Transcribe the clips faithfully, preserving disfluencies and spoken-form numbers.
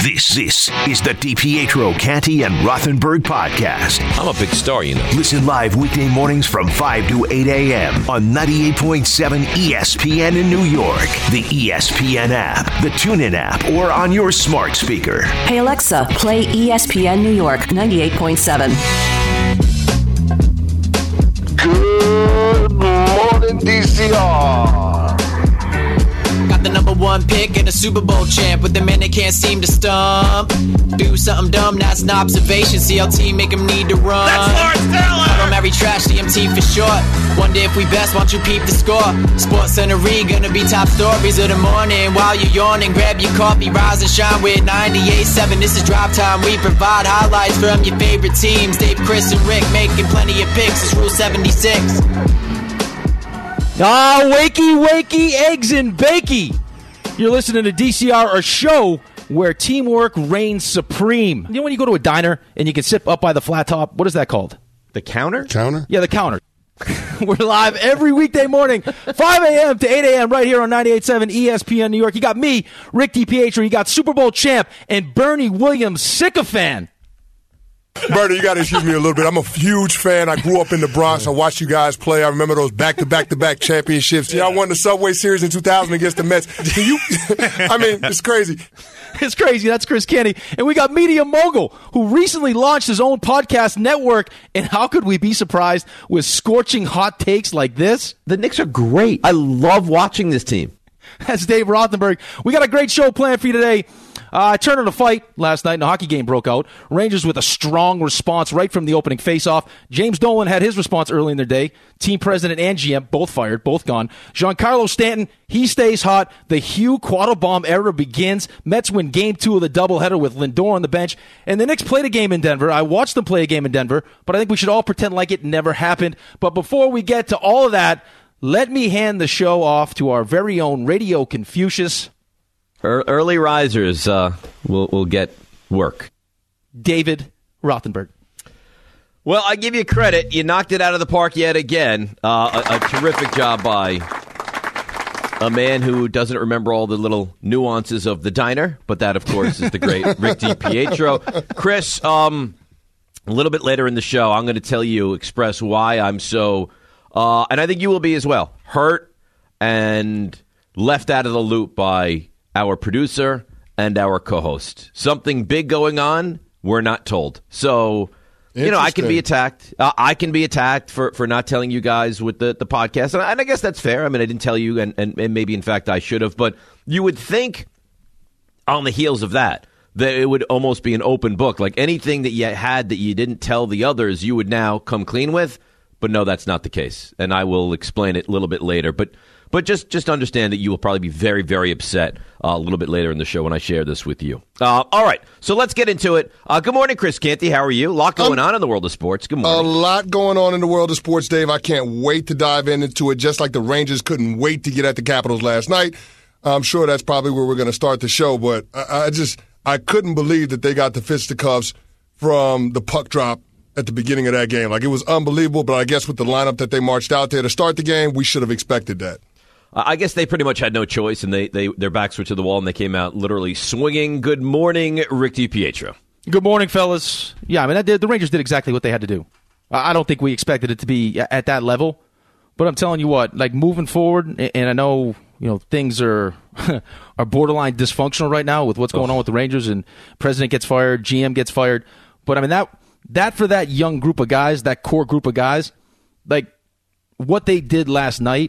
This, this is the DiPietro, Canty, and Rothenberg podcast. I'm a big star, you know. Listen live weekday mornings from five to eight a.m. on ninety-eight point seven E S P N in New York, the E S P N app, the TuneIn app, or on your smart speaker. Hey, Alexa, play E S P N New York ninety-eight point seven. Good morning, D C R. Got the number one pick and a Super Bowl champ with the man they can't seem to stump. Do something dumb, that's an observation. C L T make him need to run. That's Lawrence Taylor! I don't marry trash, D M T for short. Wonder if we best, won't you peep the score? Sports Center gonna be top stories of the morning. While you're yawning, grab your coffee, rise and shine with ninety-eight point seven. This is Drive Time. We provide highlights from your favorite teams. Dave, Chris, and Rick making plenty of picks. It's Rule seventy-six. Ah, wakey, wakey, eggs and bakey. You're listening to D C R, a show where teamwork reigns supreme. You know when you go to a diner and you can sit up by the flat top? What is that called? The counter? Counter? Yeah, the counter. We're live every weekday morning, five a.m. to eight a.m. right here on ninety-eight point seven E S P N New York. You got me, Rick DiPietro. You got Super Bowl champ and Bernie Williams sycophant. Bernie, you got to excuse me a little bit. I'm a huge fan. I grew up in the Bronx. I watched you guys play. I remember those back-to-back-to-back championships. Y'all won the Subway Series in two thousand against the Mets. Can you? I mean, it's crazy. It's crazy. That's Chris Canty. And we got Media Mogul, who recently launched his own podcast network. And how could we be surprised with scorching hot takes like this? The Knicks are great. I love watching this team. That's Dave Rothenberg. We got a great show planned for you today. Uh, I turned on a fight last night and a hockey game broke out. Rangers with a strong response right from the opening faceoff. James Dolan had his response early in the day. Team president and G M both fired, both gone. Giancarlo Stanton, he stays hot. The Hugh Quattlebaum era begins. Mets win game two of the doubleheader with Lindor on the bench. And the Knicks played a game in Denver. I watched them play a game in Denver, but I think we should all pretend like it never happened. But before we get to all of that, let me hand the show off to our very own Radio Confucius. Early risers uh, will will get work. David Rothenberg. Well, I give you credit. You knocked it out of the park yet again. Uh, a, a terrific job by a man who doesn't remember all the little nuances of the diner, but that, of course, is the great Rick DiPietro. Chris, um, a little bit later in the show, I'm going to tell you, express why I'm so, uh, and I think you will be as well, hurt and left out of the loop by our producer and our co-host. Something big going on, we're not told. So, you know, I can be attacked. Uh, I can be attacked for, for not telling you guys with the, the podcast. And I, and I guess that's fair. I mean, I didn't tell you, and, and, and maybe, in fact, I should have. But you would think on the heels of that, that it would almost be an open book. Like anything that you had that you didn't tell the others, you would now come clean with. But no, that's not the case. And I will explain it a little bit later. But But just, just understand that you will probably be very, very upset uh, a little bit later in the show when I share this with you. Uh, all right, so let's get into it. Uh, good morning, Chris Canty. How are you? A lot going um, on in the world of sports. Good morning. A lot going on in the world of sports, Dave. I can't wait to dive into it, just like the Rangers couldn't wait to get at the Capitals last night. I'm sure that's probably where we're going to start the show, but I, I just I couldn't believe that they got the fisticuffs from the puck drop at the beginning of that game. Like, it was unbelievable, but I guess with the lineup that they marched out there to start the game, we should have expected that. I guess they pretty much had no choice, and they, they their backs were to the wall, and they came out literally swinging. Good morning, Rick DiPietro. Good morning, fellas. Yeah, I mean, the, the Rangers did exactly what they had to do. I don't think we expected it to be at that level, but I'm telling you what, like moving forward, and I know you know things are are borderline dysfunctional right now with what's going on with the Rangers, and president gets fired, G M gets fired, but I mean that that for that young group of guys, that core group of guys, like what they did last night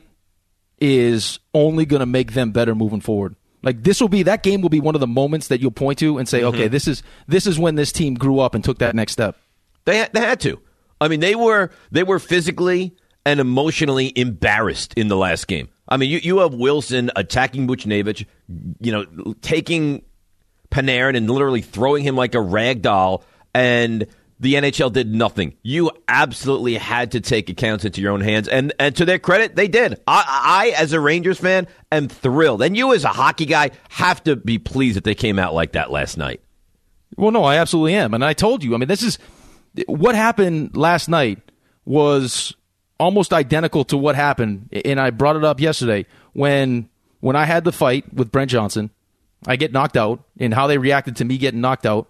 is only going to make them better moving forward. Like this will be that game will be one of the moments that you'll point to and say, mm-hmm. okay, this is this is when this team grew up and took that next step. They had, they had to. I mean, they were they were physically and emotionally embarrassed in the last game. I mean, you you have Wilson attacking Buchnevich, you know, taking Panarin and literally throwing him like a rag doll, and the N H L did nothing. You absolutely had to take accounts into your own hands. And and to their credit, they did. I, I, as a Rangers fan, am thrilled. And you, as a hockey guy, have to be pleased that they came out like that last night. Well, no, I absolutely am. And I told you, I mean, this is what happened last night was almost identical to what happened. And I brought it up yesterday when when I had the fight with Brent Johnson. I get knocked out, and how they reacted to me getting knocked out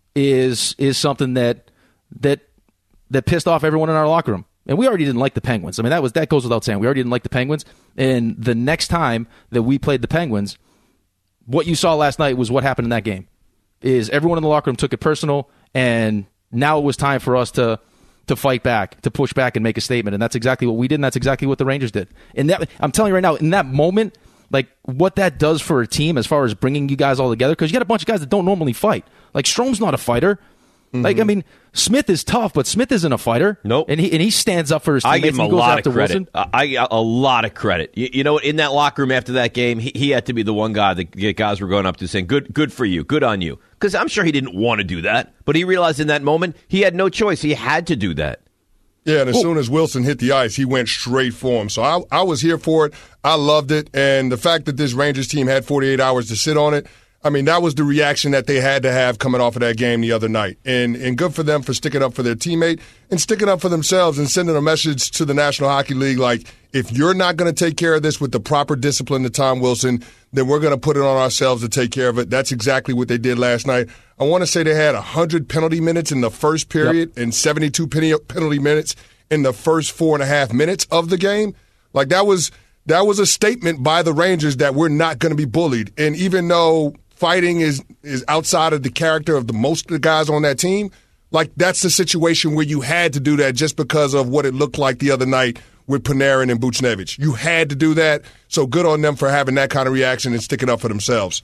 is is something that that that pissed off everyone in our locker room. And we already didn't like the Penguins. I mean, that was that goes without saying. We already didn't like the Penguins. And the next time that we played the Penguins, what you saw last night was what happened in that game. Is everyone in the locker room took it personal, and now it was time for us to to fight back, to push back and make a statement. And that's exactly what we did, and that's exactly what the Rangers did. And that, I'm telling you right now, in that moment, like what that does for a team as far as bringing you guys all together, because you got a bunch of guys that don't normally fight. Like Strom's not a fighter. Mm-hmm. Like, I mean, Smith is tough, but Smith isn't a fighter. Nope. And he and he stands up for his teammates. I give him and a he goes lot after of credit. Wilson. I a lot of credit. You, you know, in that locker room after that game, he, he had to be the one guy that the guys were going up to saying, "Good, good for you, good on you." Because I'm sure he didn't want to do that, but he realized in that moment he had no choice. He had to do that. Yeah, and as Ooh. soon as Wilson hit the ice, he went straight for him. So I, I was here for it. I loved it. And the fact that this Rangers team had forty-eight hours to sit on it, I mean, that was the reaction that they had to have coming off of that game the other night. And and good for them for sticking up for their teammate and sticking up for themselves and sending a message to the National Hockey League like, if you're not going to take care of this with the proper discipline to Tom Wilson, then we're going to put it on ourselves to take care of it. That's exactly what they did last night. I want to say they had one hundred penalty minutes in the first period yep. and seventy-two penalty minutes in the first four and a half minutes of the game. Like, that was that was a statement by the Rangers that we're not going to be bullied. And even though fighting is is outside of the character of the most of the guys on that team, like, that's the situation where you had to do that just because of what it looked like the other night with Panarin and Buchnevich. You had to do that, so good on them for having that kind of reaction and sticking up for themselves.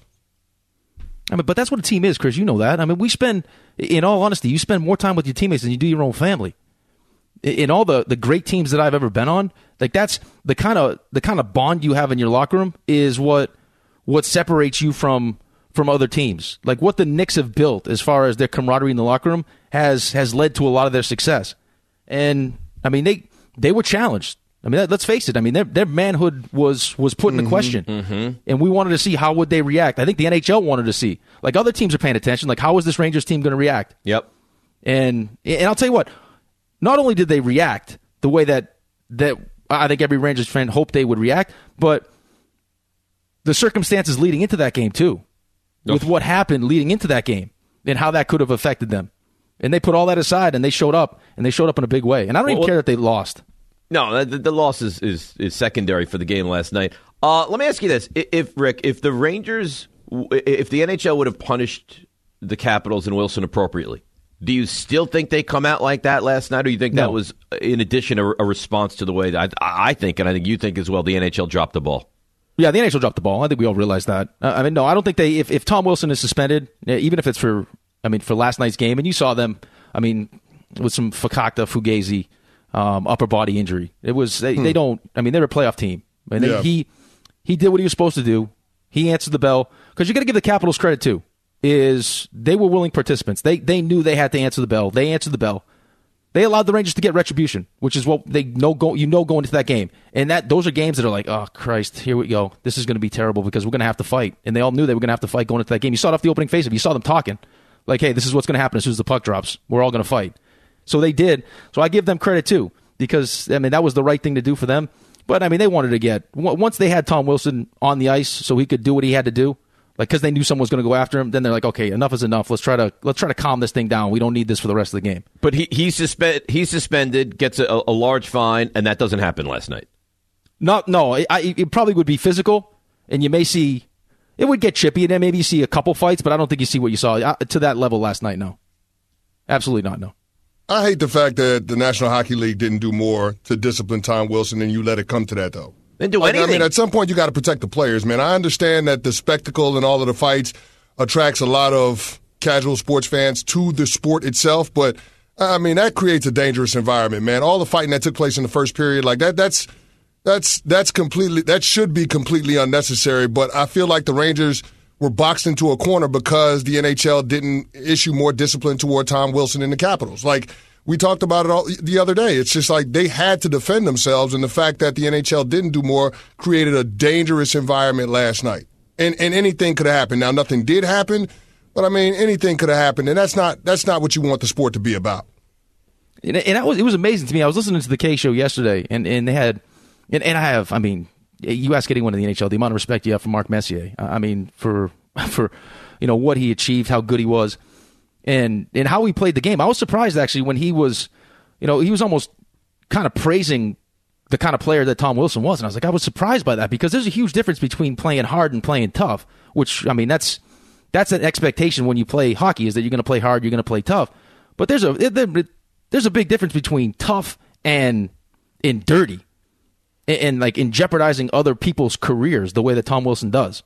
I mean, but that's what a team is, Chris. You know that. I mean, we spend, in all honesty, you spend more time with your teammates than you do your own family. In all the, the great teams that I've ever been on, like, that's the kind of the kind of bond you have in your locker room is what what separates you from from other teams. Like, what the Knicks have built as far as their camaraderie in the locker room has has led to a lot of their success. And I mean, they they were challenged. I mean, let's face it. I mean, their their manhood was was put into mm-hmm, question, mm-hmm. and we wanted to see how would they react. I think the N H L wanted to see, like, other teams are paying attention. Like, how is this Rangers team going to react? Yep. And and I'll tell you what. Not only did they react the way that that I think every Rangers fan hoped they would react, but the circumstances leading into that game too, with what happened leading into that game and how that could have affected them. And they put all that aside and they showed up, and they showed up in a big way. And I don't well, even care that they lost. No, the, the loss is, is, is secondary for the game last night. Uh, let me ask you this. If, Rick, if the Rangers, if the N H L would have punished the Capitals and Wilson appropriately, do you still think they come out like that last night, or you think no. that was, in addition, a, a response to the way that I, I think, and I think you think as well, the N H L dropped the ball? Yeah, the N H L dropped the ball. I think we all realize that. Uh, I mean, no, I don't think they. If, if Tom Wilson is suspended, even if it's for, I mean, for last night's game, and you saw them, I mean, with some Fakakta Fugazi um, upper body injury, it was they, hmm. they don't. I mean, they're a playoff team. I mean, they, yeah. he he did what he was supposed to do. He answered the bell, because you got to give the Capitals credit too. Is they were willing participants. They they knew they had to answer the bell. They answered the bell. They allowed the Rangers to get retribution, which is what they know go you know going into that game. And that those are games that are like, oh Christ, here we go. This is going to be terrible because we're going to have to fight. And they all knew they were going to have to fight going into that game. You saw it off the opening face of it. You saw them talking like, hey, this is what's going to happen as soon as the puck drops. We're all going to fight. So they did. So I give them credit too, because I mean that was the right thing to do for them. But I mean they wanted to get once they had Tom Wilson on the ice so he could do what he had to do. Like, because they knew someone was going to go after him, then they're like, okay, enough is enough. Let's try to let's try to calm this thing down. We don't need this for the rest of the game. But he he's suspended. He's suspended, gets a, a large fine, and that doesn't happen last night. Not no, I, it probably would be physical, and you may see it would get chippy, and then maybe you see a couple fights, but I don't think you see what you saw to that level last night. No, absolutely not. No. I hate the fact that the National Hockey League didn't do more to discipline Tom Wilson, and you let it come to that, though. Then do like, anything. I mean, at some point, you got to protect the players, man. I understand that the spectacle and all of the fights attracts a lot of casual sports fans to the sport itself, but I mean that creates a dangerous environment, man. All the fighting that took place in the first period, like that, that's that's that's completely that should be completely unnecessary. But I feel like the Rangers were boxed into a corner because the N H L didn't issue more discipline toward Tom Wilson and the Capitals, like. We talked about it all the other day. It's just like they had to defend themselves, and the fact that the N H L didn't do more created a dangerous environment last night. And and anything could have happened. Now, nothing did happen, but I mean, anything could have happened, and that's not that's not what you want the sport to be about. And, and that was, it was amazing to me. I was listening to the K Show yesterday, and, and they had, and, and I have, I mean, you ask anyone in the N H L the amount of respect you have for Mark Messier. I mean, for for you know what he achieved, how good he was, and and how he played the game. I was surprised actually when he was, you know, he was almost kind of praising the kind of player that Tom Wilson was, and I was like, I was surprised by that because there's a huge difference between playing hard and playing tough. Which I mean, that's that's an expectation when you play hockey is that you're going to play hard, you're going to play tough. But there's a there's a big difference between tough and and dirty, and, and like in jeopardizing other people's careers the way that Tom Wilson does.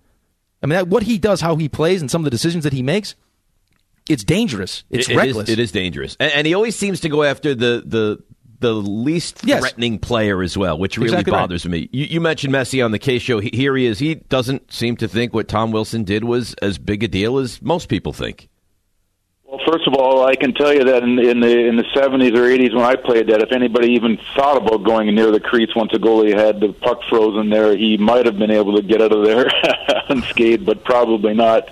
I mean, that, what he does, how he plays, and some of the decisions that he makes, it's dangerous. It's it, reckless. It is, it is dangerous, and, and he always seems to go after the the. the least threatening yes. player as well, which really exactly bothers right. me. You, you mentioned Messi on the K show. He, here he is. He doesn't seem to think what Tom Wilson did was as big a deal as most people think. Well, first of all, I can tell you that in, in the in the seventies or eighties when I played that, if anybody even thought about going near the crease once a goalie had the puck frozen there, he might have been able to get out of there unscathed, but probably not.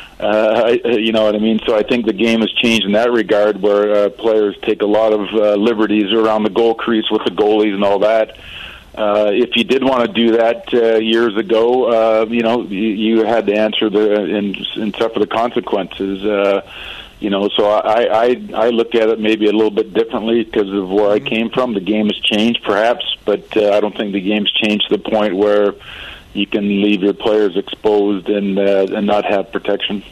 Uh, you know what I mean? So I think the game has changed in that regard where uh, players take a lot of uh, liberties around the goal crease with the goalies and all that. Uh, if you did want to do that uh, years ago, uh, you know, you, you had to answer the and, and suffer the consequences. Uh, you know, so I, I, I look at it maybe a little bit differently because of where I came from. The game has changed, perhaps, but uh, I don't think the game's changed to the point where you can leave your players exposed and uh, and not have protection.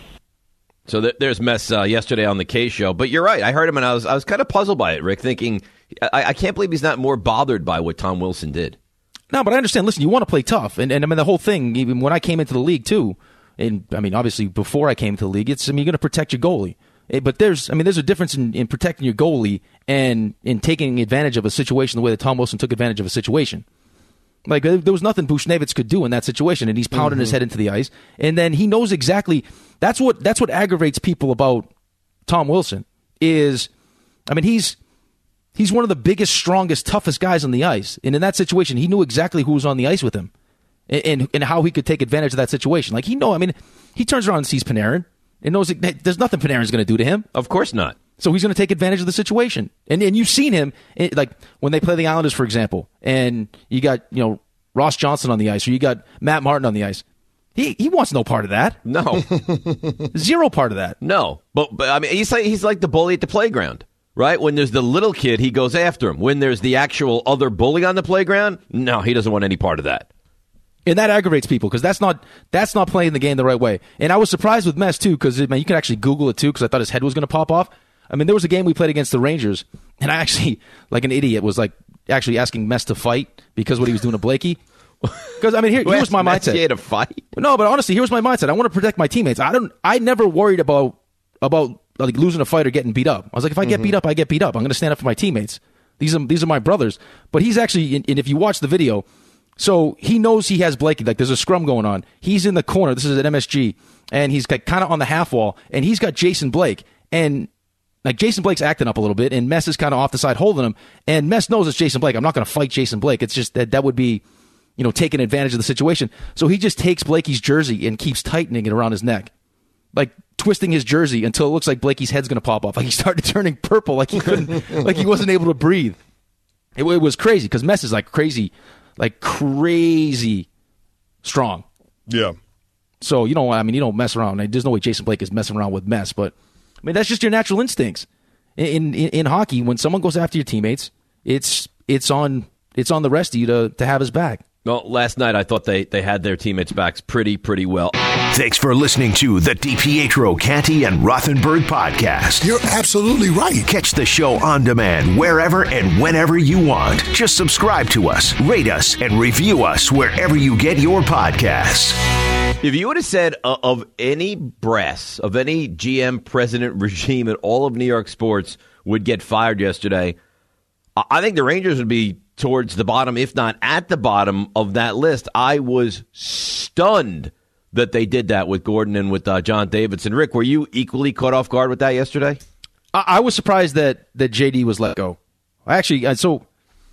So th- there's Mess uh, yesterday on the K show, but you're right. I heard him and I was I was kind of puzzled by it, Rick, thinking I, I can't believe he's not more bothered by what Tom Wilson did. No, but I understand. Listen, you want to play tough, and and I mean the whole thing. Even when I came into the league too, and I mean obviously before I came to the league, it's I mean you're going to protect your goalie. But there's I mean there's a difference in, in protecting your goalie and in taking advantage of a situation the way that Tom Wilson took advantage of a situation. Like, there was nothing Buchnevich could do in that situation, and he's pounding mm-hmm. his head into the ice. And then he knows exactly that's what that's what aggravates people about Tom Wilson is, I mean, he's he's one of the biggest, strongest, toughest guys on the ice. And in that situation, he knew exactly who was on the ice with him and, and, and how he could take advantage of that situation. Like, he know, I mean, he turns around and sees Panarin and knows that there's nothing Panarin's going to do to him. Of course not. So he's going to take advantage of the situation. And and you've seen him, like, when they play the Islanders, for example, and you got, you know, Ross Johnson on the ice, or you got Matt Martin on the ice. He he wants no part of that. No. Zero part of that. No. But, but I mean, he's like, he's like the bully at the playground, right? When there's the little kid, he goes after him. When there's the actual other bully on the playground, no, he doesn't want any part of that. And that aggravates people because that's not that's not playing the game the right way. And I was surprised with Mess, too, because, man, you can actually Google it, too, because I thought his head was going to pop off. I mean, there was a game we played against the Rangers, and I actually, like an idiot, was like actually asking Mess to fight because what he was doing to Blakey. Because I mean, here, here was my mindset. Messi to fight? No, but honestly, here was my mindset. I want to protect my teammates. I don't. I never worried about about like losing a fight or getting beat up. I was like, if I get mm-hmm. beat up, I get beat up. I'm going to stand up for my teammates. These are these are my brothers. But he's actually, and if you watch the video, so he knows he has Blakey. Like there's a scrum going on. He's in the corner. This is at M S G, and he's kind of on the half wall, and he's got Jason Blake and. Like, Jason Blake's acting up a little bit, and Mess is kind of off the side holding him. And Mess knows it's Jason Blake. I'm not going to fight Jason Blake. It's just that that would be, you know, taking advantage of the situation. So he just takes Blakey's jersey and keeps tightening it around his neck. Like, twisting his jersey until it looks like Blakey's head's going to pop off. Like, he started turning purple, like he couldn't, like he wasn't able to breathe. It, it was crazy, because Mess is, like, crazy, like, crazy strong. Yeah. So, you don't, I mean, you don't mess around. There's no way Jason Blake is messing around with Mess, but... I mean, that's just your natural instincts. In, in in hockey, when someone goes after your teammates, it's it's on it's on the rest of you to, to have his back. Well, last night I thought they, they had their teammates' backs pretty, pretty well. Thanks for listening to the DiPietro, Canty, and Rothenberg podcast. You're absolutely right. Catch the show on demand wherever and whenever you want. Just subscribe to us, rate us, and review us wherever you get your podcasts. If you would have said uh, of any brass, of any G M president regime in all of New York sports would get fired yesterday, I think the Rangers would be towards the bottom, if not at the bottom of that list. I was stunned that they did that with Gordon and with uh, John Davidson. Rick, were you equally caught off guard with that yesterday? I, I was surprised that, that J D was let go. I actually, uh, so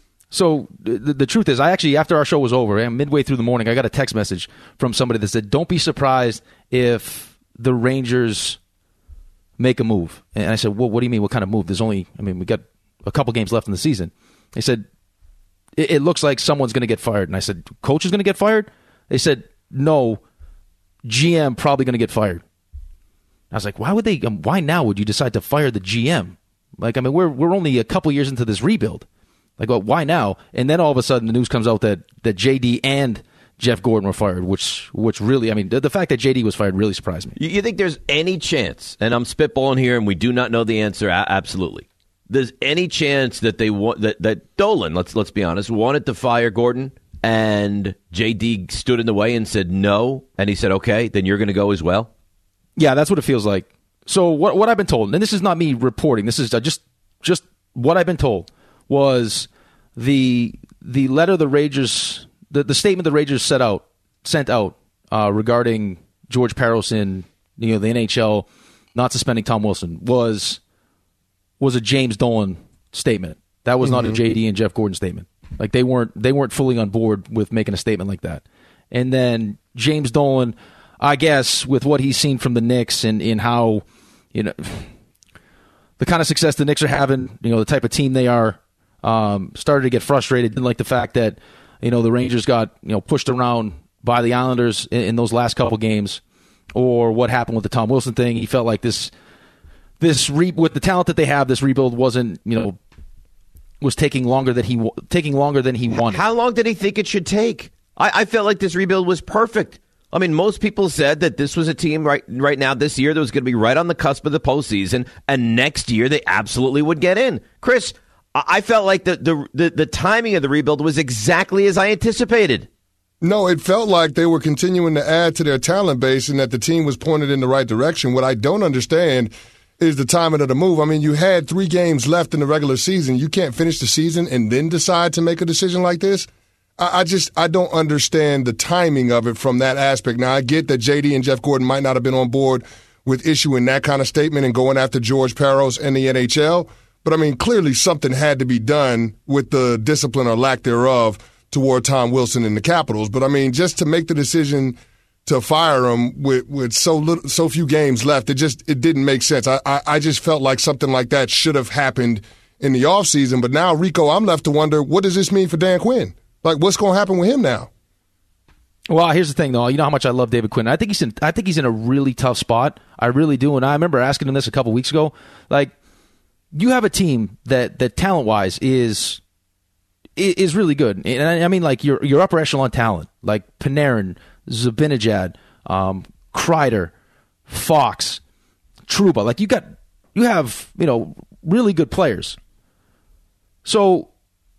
so the, the truth is, I actually, after our show was over, and midway through the morning, I got a text message from somebody that said, don't be surprised if the Rangers make a move. And I said, well, what do you mean? What kind of move? There's only, I mean, we got a couple games left in the season. They said, it, it looks like someone's going to get fired. And I said, coach is going to get fired? They said, no, G M probably going to get fired. I was like, why would they? Um, why now would you decide to fire the G M? Like, I mean, we're we're only a couple years into this rebuild. Like, well, why now? And then all of a sudden, the news comes out that, that J D and Jeff Gordon were fired, which which really, I mean, the, the fact that J D was fired really surprised me. You, you think there's any chance, and I'm spitballing here, and we do not know the answer, a- absolutely. There's any chance that they want that, that Dolan, let's let's be honest, wanted to fire Gordon, and J D stood in the way and said no, and he said, okay, then you're going to go as well? Yeah, that's what it feels like. So what what I've been told, and this is not me reporting, this is just just what I've been told, was the the letter the Rangers, the, the statement the Rangers set out, sent out uh, regarding George Parros and, you know, the N H L not suspending Tom Wilson was was a James Dolan statement. That was mm-hmm. not a J D and Jeff Gordon statement. Like they weren't they weren't fully on board with making a statement like that. And then James Dolan, I guess, with what he's seen from the Knicks and in how, you know, the kind of success the Knicks are having, you know, the type of team they are, um, started to get frustrated. Didn't like the fact that, you know, the Rangers got, you know, pushed around by the Islanders in, in those last couple games, or what happened with the Tom Wilson thing. He felt like this, this re- with the talent that they have, this rebuild wasn't, you know, was taking longer than he taking longer than he wanted. How long did he think it should take? I, I felt like this rebuild was perfect. I mean, most people said that this was a team right right now this year that was going to be right on the cusp of the postseason, and next year they absolutely would get in. Chris, I felt like the the the, the timing of the rebuild was exactly as I anticipated. No, it felt like they were continuing to add to their talent base and that the team was pointed in the right direction. What I don't understand is the timing of the move. I mean, you had three games left in the regular season. You can't finish the season and then decide to make a decision like this. I, I just I don't understand the timing of it from that aspect. Now, I get that J D and Jeff Gordon might not have been on board with issuing that kind of statement and going after George Parros and the N H L. But, I mean, clearly something had to be done with the discipline or lack thereof toward Tom Wilson and the Capitals. But, I mean, just to make the decision to fire him with, with so little, so few games left, it just it didn't make sense. I, I, I just felt like something like that should have happened in the offseason. But now, Rico, I'm left to wonder, what does this mean for Dan Quinn? Like, what's going to happen with him now? Well, here's the thing, though. You know how much I love David Quinn. I think he's in. I think he's in a really tough spot. I really do. And I remember asking him this a couple weeks ago. Like, you have a team that that talent wise is is really good. And I, I mean, like your your upper echelon talent, like Panarin, Zibanejad, um, Kreider, Fox, Trouba. Like you got, you have, you know, really good players. So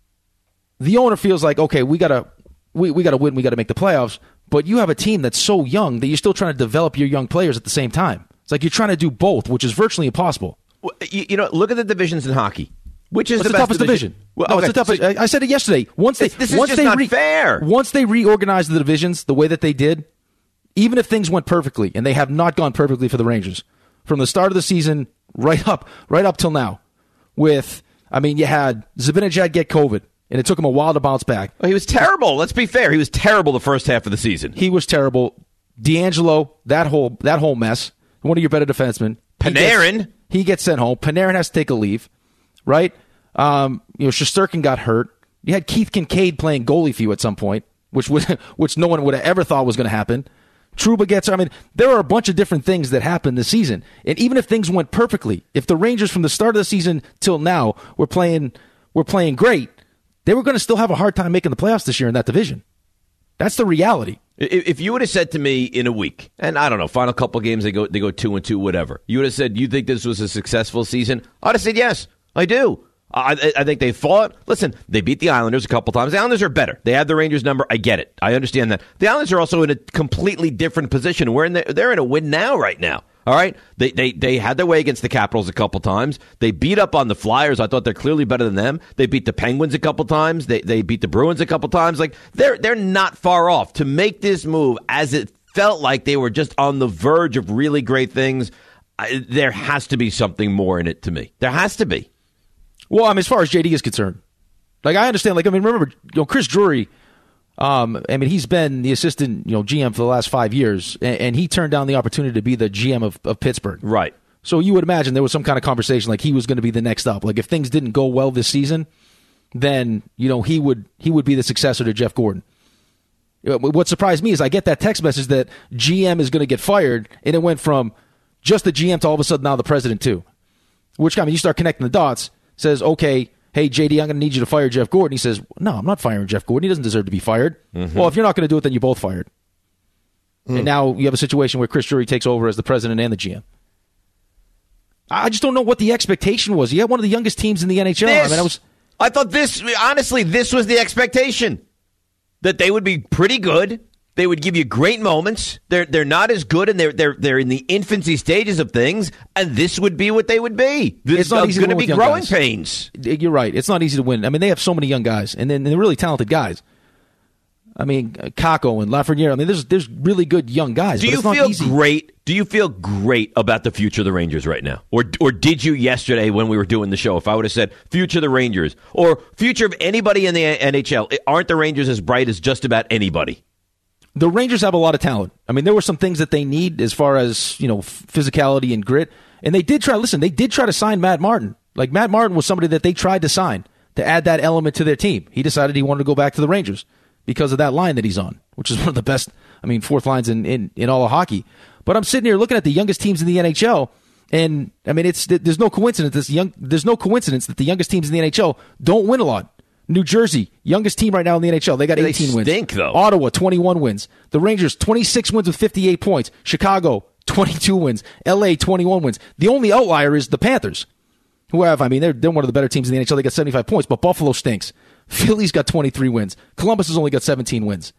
the owner feels like, okay, we gotta, we, we gotta win, we gotta make the playoffs. But you have a team that's so young that you're still trying to develop your young players at the same time. It's like you're trying to do both, which is virtually impossible. Well, you, you know, look at the divisions in hockey. Which is What's the, the best toughest division? division? Well, no, okay. it's the toughest. So, I said it yesterday. Once they, this is once just they not re- fair. Once they reorganized the divisions the way that they did, even if things went perfectly, and they have not gone perfectly for the Rangers from the start of the season right up, right up till now. With, I mean, you had Zibanejad get COVID, and it took him a while to bounce back. Well, he was terrible. Let's be fair. He was terrible the first half of the season. He was terrible. D'Angelo, that whole that whole mess. One of your better defensemen. Panarin. He gets, he gets sent home. Panarin has to take a leave, right? Um, you know, Shesterkin got hurt. You had Keith Kincaid playing goalie for you at some point, which was, which no one would have ever thought was going to happen. Trouba gets. I mean, there are a bunch of different things that happened this season, and even if things went perfectly, if the Rangers from the start of the season till now were playing, were playing great, they were going to still have a hard time making the playoffs this year in that division. That's the reality. If you would have said to me in a week, and I don't know, final couple games they go they go two and two, whatever. You would have said, "You think this was a successful season?" I'd have said, "Yes, I do." I, I think they fought. Listen, they beat the Islanders a couple times. The Islanders are better. They have the Rangers number. I get it. I understand that. The Islanders are also in a completely different position. We're in the, they're in a win now right now. All right? They, they they had their way against the Capitals a couple times. They beat up on the Flyers. I thought they're clearly better than them. They beat the Penguins a couple times. They they beat the Bruins a couple times. Like they're they're not far off to make this move as it felt like they were just on the verge of really great things. I, there has to be something more in it to me. There has to be. Well, I mean, as far as J D is concerned, like I understand. Like I mean, remember, you know, Chris Drury. Um, I mean, he's been the assistant, you know, G M for the last five years, and, and he turned down the opportunity to be the G M of, of Pittsburgh. Right. So you would imagine there was some kind of conversation like he was going to be the next up. Like if things didn't go well this season, then you know he would he would be the successor to Jeff Gordon. What surprised me is I get that text message that G M is going to get fired, and it went from just the G M to all of a sudden now the president too. Which, I mean, you start connecting the dots, says, okay, hey, J D, I'm going to need you to fire Jeff Gordon. He says, no, I'm not firing Jeff Gordon. He doesn't deserve to be fired. Mm-hmm. Well, if you're not going to do it, then you're both fired. Mm. And now you have a situation where Chris Drury takes over as the president and the G M. I just don't know what the expectation was. You had one of the youngest teams in the N H L. This, I mean, I was... I thought this, honestly, this was the expectation. That they would be pretty good. They would give you great moments. They're they're not as good, and they're they're they're in the infancy stages of things. And this would be what they would be. This it's not is going to be growing guys. pains. You're right. It's not easy to win. I mean, they have so many young guys, and then they're really talented guys. I mean, Kako and Lafreniere. I mean, there's there's really good young guys. Do but you it's not feel easy. great? Do you feel great about the future of the Rangers right now, or or did you yesterday when we were doing the show? If I would have said future of the Rangers or future of anybody in the N H L, aren't the Rangers as bright as just about anybody? The Rangers have a lot of talent. I mean, there were some things that they need as far as, you know, physicality and grit. And they did try, listen, they did try to sign Matt Martin. Like, Matt Martin was somebody that they tried to sign to add that element to their team. He decided he wanted to go back to the Rangers because of that line that he's on, which is one of the best, I mean, fourth lines in, in, in all of hockey. But I'm sitting here looking at the youngest teams in the N H L, and, I mean, it's there's no coincidence. This young, there's no coincidence that the youngest teams in the N H L don't win a lot. New Jersey, youngest team right now in the N H L. They got eighteen they wins. Stink, though. Ottawa, twenty-one wins. The Rangers, twenty-six wins with fifty-eight points. Chicago, twenty-two wins. L A, twenty-one wins. The only outlier is the Panthers, who have, I mean, they're, they're one of the better teams in the N H L. They got seventy-five points, but Buffalo stinks. Philly's got twenty-three wins. Columbus has only got seventeen wins.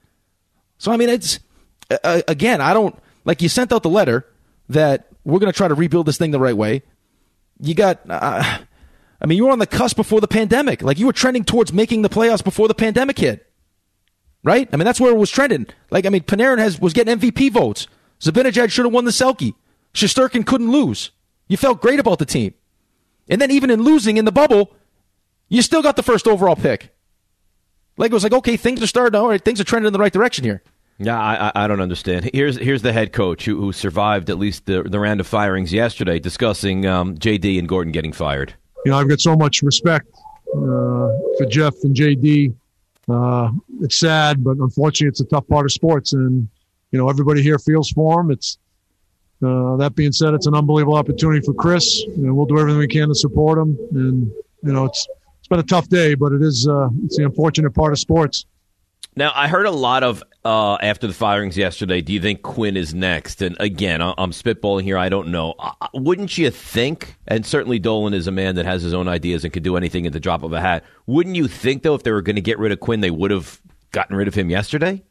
So, I mean, it's, uh, again, I don't, like, you sent out the letter that we're going to try to rebuild this thing the right way. You got, uh, I mean, you were on the cusp before the pandemic. Like, you were trending towards making the playoffs before the pandemic hit. Right? I mean, that's where it was trending. Like, I mean, Panarin has, was getting M V P votes. Zibanejad should have won the Selke. Shesterkin couldn't lose. You felt great about the team. And then even in losing in the bubble, you still got the first overall pick. Like, it was like, okay, things are starting, all right, things are trending in the right direction here. Yeah, I, I don't understand. Here's here's the head coach who, who survived at least the, the round of firings yesterday, discussing um, J D and Gordon getting fired. You know, I've got so much respect uh, for Jeff and J D. Uh, it's sad, but unfortunately, it's a tough part of sports, and you know everybody here feels for him. It's uh, that being said, it's an unbelievable opportunity for Chris, and we'll do everything we can to support him. And you know, it's it's been a tough day, but it is uh, it's the unfortunate part of sports. Now, I heard a lot of, uh, after the firings yesterday, do you think Quinn is next? And again, I'm spitballing here, I don't know. Uh, wouldn't you think, and certainly Dolan is a man that has his own ideas and could do anything at the drop of a hat, wouldn't you think, though, if they were going to get rid of Quinn, they would have gotten rid of him yesterday?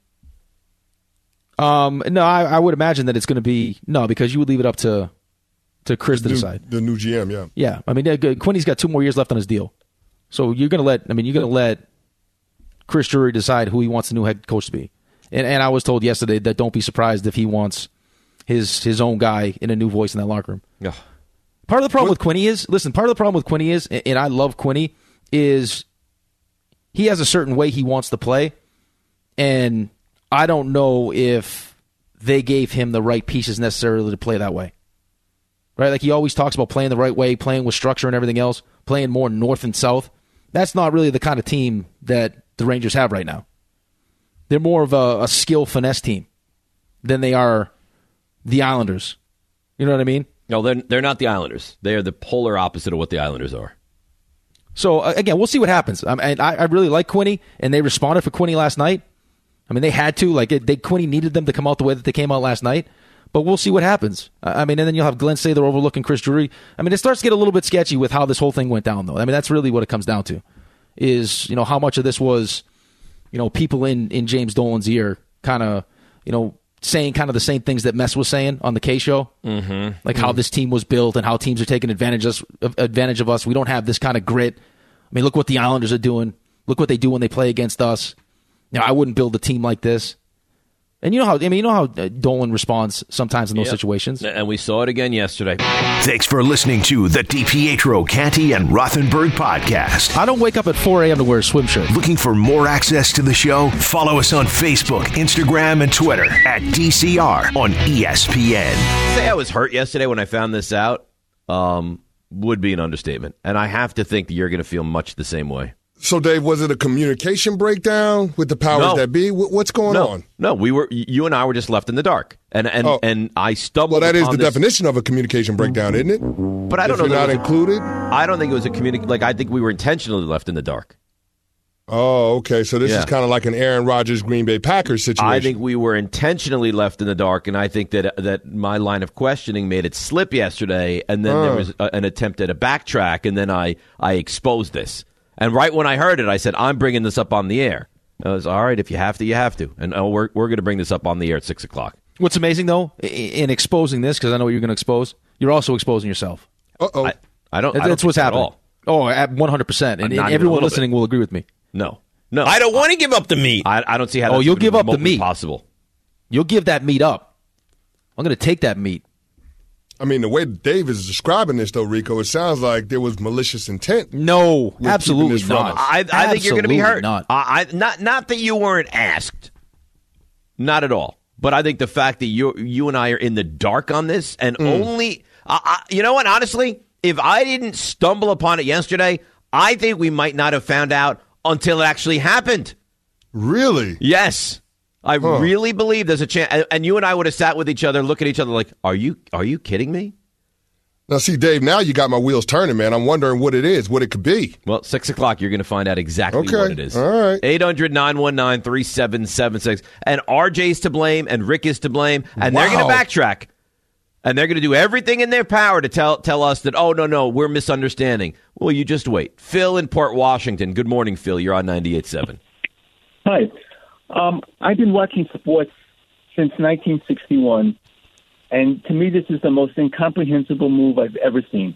Um, no, I, I would imagine that it's going to be, no, because you would leave it up to to Chris the to new, decide. The new G M, yeah. Yeah, I mean, Quinny's got two more years left on his deal. So you're going to let, I mean, you're going to let Chris Drury decide who he wants the new head coach to be. And and I was told yesterday that don't be surprised if he wants his his own guy in a new voice in that locker room. Yeah. Part of the problem what? with Quinny is, listen, part of the problem with Quinny is, and I love Quinny, is he has a certain way he wants to play, and I don't know if they gave him the right pieces necessarily to play that way. Right? Like he always talks about playing the right way, playing with structure and everything else, playing more north and south. That's not really the kind of team that the Rangers have right now. They're more of a, a skill finesse team than they are the Islanders. You know what I mean? No, they're, they're not the Islanders. They are the polar opposite of what the Islanders are. So, uh, again, we'll see what happens. I, and I, I really like Quinny, and they responded for Quinny last night. I mean, they had to. Like, it, they Quinny needed them to come out the way that they came out last night. But we'll see what happens. I mean, and then you'll have Glenn Sather overlooking Chris Drury. I mean, it starts to get a little bit sketchy with how this whole thing went down, though. I mean, that's really what it comes down to. Is, you know, how much of this was, you know, people in, in James Dolan's ear kind of, you know, saying kind of the same things that Mess was saying on the K show. Mm-hmm. Like mm-hmm. how this team was built and how teams are taking advantage of, us, advantage of us. We don't have this kind of grit. I mean, look what the Islanders are doing. Look what they do when they play against us. Now, I wouldn't build a team like this. And you know how I mean, you know how Dolan responds sometimes in those yep. situations. And we saw it again yesterday. Thanks for listening to the DiPietro, Canty, and Rothenberg podcast. I don't wake up at four a.m. to wear a swim shirt. Looking for more access to the show? Follow us on Facebook, Instagram, and Twitter at D C R on E S P N. Say I was hurt yesterday when I found this out um, would be an understatement. And I have to think that you're going to feel much the same way. So, Dave, was it a communication breakdown with the powers No. that be? Wh- What's going no, on? No, we were. You and I were just left in the dark, and and Oh. and I stumbled. Well, that is upon the this, definition of a communication breakdown, isn't it? But I don't if know. you're that not it was a- included. I don't think it was a communi- Like I think we were intentionally left in the dark. Oh, okay. So this Yeah. is kind of like an Aaron Rodgers Green Bay Packers situation. I think we were intentionally left in the dark, and I think that that my line of questioning made it slip yesterday, and then there Huh. was a, an attempt at a backtrack, and then I, I exposed this. And right when I heard it, I said, I'm bringing this up on the air. I was, all right, if you have to, you have to. And oh, we're, we're going to bring this up on the air at six o'clock. What's amazing, though, i- in exposing this, because I know what you're going to expose, you're also exposing yourself. Uh-oh. I, I don't. That's I don't what's think so at happening. all. Oh, at one hundred percent. And, Not and even a everyone little listening will agree with me. No. No. I don't want to give up the meat. I, I don't see how Oh, that's you'll even give up the remotely meat. possible. You'll give that meat up. I'm going to take that meat. I mean, the way Dave is describing this, though, Rico, it sounds like there was malicious intent. No, keeping absolutely this from not. us. I, I think you're going to be Absolutely hurt. Not. I, I, not not that you weren't asked. Not at all. But I think the fact that you you and I are in the dark on this, and only I, I, you know what? Honestly, if I didn't stumble upon it yesterday, I think we might not have found out until it actually happened. Really? Yes, I Huh. really believe there's a chance. And, and you and I would have sat with each other, look at each other like, "Are you are you kidding me?" Now, see, Dave, now you got my wheels turning, man. I'm wondering what it is, what it could be. Well, six o'clock, you're going to find out exactly Okay. what it is. All right. eight hundred, nine one nine, three seven seven six. And R J's to blame, and Rick is to blame, and they're going Wow. to backtrack. And they're going to do everything in their power to tell tell us that, oh, no, no, we're misunderstanding. Well, you just wait. Phil in Port Washington. Good morning, Phil. You're on ninety-eight point seven. Hi. Um, I've been watching sports since nineteen sixty-one, and to me this is the most incomprehensible move I've ever seen.